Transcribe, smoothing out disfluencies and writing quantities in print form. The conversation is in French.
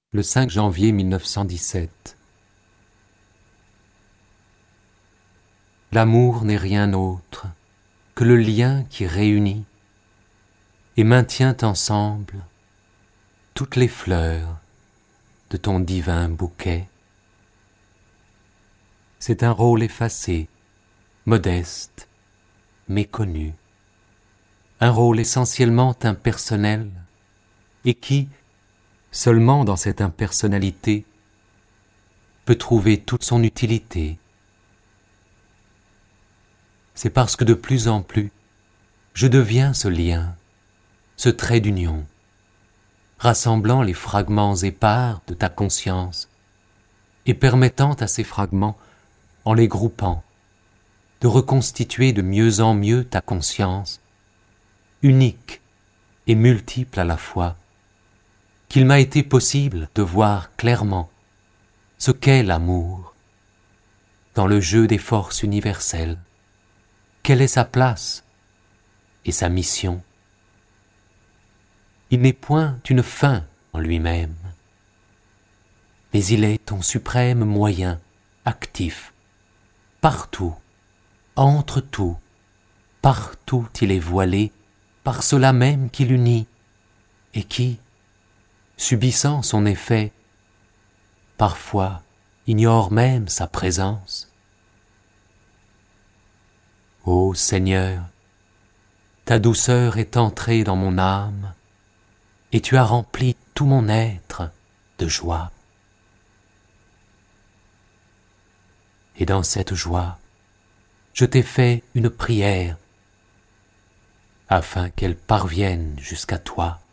le 5 janvier 1917. L'amour n'est rien autre que le lien qui réunit et maintient ensemble toutes les fleurs de ton divin bouquet. C'est un rôle effacé, modeste, méconnu, un rôle essentiellement impersonnel et qui, seulement dans cette impersonnalité, peut trouver toute son utilité. C'est parce que de plus en plus, je deviens ce lien, ce trait d'union, rassemblant les fragments épars de ta conscience et permettant à ces fragments, en les groupant, de reconstituer de mieux en mieux ta conscience, unique et multiple à la fois, qu'il m'a été possible de voir clairement ce qu'est l'amour dans le jeu des forces universelles, quelle est sa place et sa mission. Il n'est point une fin en lui-même, mais il est ton suprême moyen actif, partout, entre tout, partout il est voilé par cela même qui l'unit et qui, subissant son effet, parfois ignore même sa présence. Ô Seigneur, ta douceur est entrée dans mon âme et tu as rempli tout mon être de joie. Et dans cette joie, je t'ai fait une prière afin qu'elle parvienne jusqu'à toi.